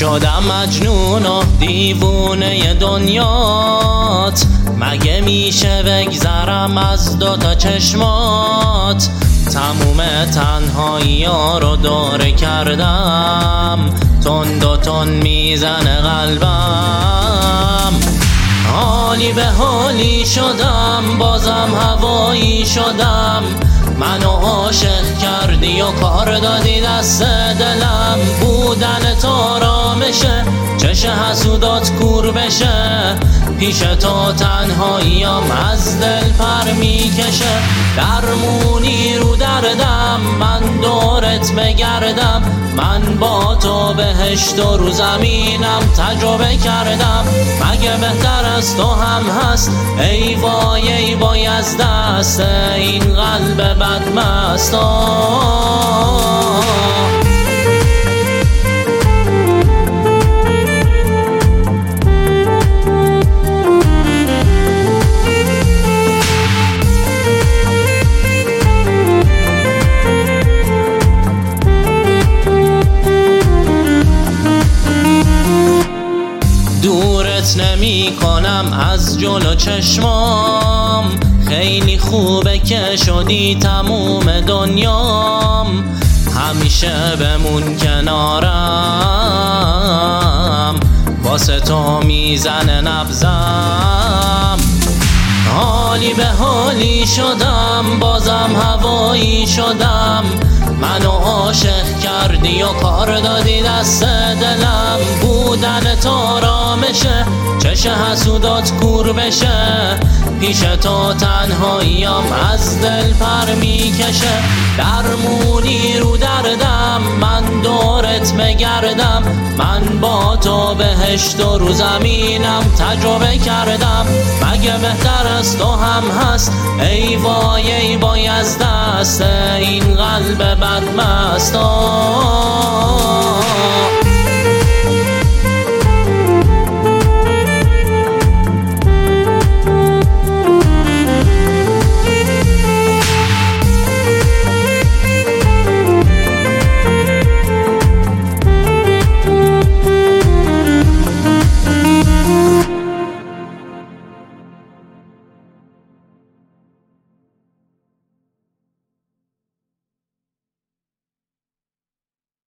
شدم مجنون و دیوونه دنیات، مگه میشه بگذرم از دوتا چشمات؟ تموم تنهایی ها رو دوره کردم، تند و تند میزنه قلبم. حالی به حالی شدم، بازم هوایی شدم. منو عاشق کردی و کار دادی دست دلم. بودن تو آرامشه، چش حسودات کور بشه. پیش تو تنهاییم از دل پر میکشه. درمونی رو دردم، من دورت بگردم. من با تو بهشت و رو زمینم تجربه کردم. مگه بهتر از تو هم هست؟ ای وای ای وای از دست این قلب بدمست. دورت نمی کنم از جلو چشمام، خیلی خوبه که شدی تموم دنیام. همیشه بمون کنارم، واسه تو میزنه نبضم. حالی به حالی شدم، بازم هوایی شدم. منو عاشق کردی و کار دادی دست دلم. بودن تو آرامشه، چش حسودات کور بشه. پیش تو تنهاییم از دل پر میکشه. درمونی رو دردم، من دورت بگردم. من با تو بهشت و رو زمینم تجربه کردم. مگه بهتر از تو هم هست؟ ای وای ای وای از دست این قلب بدمست.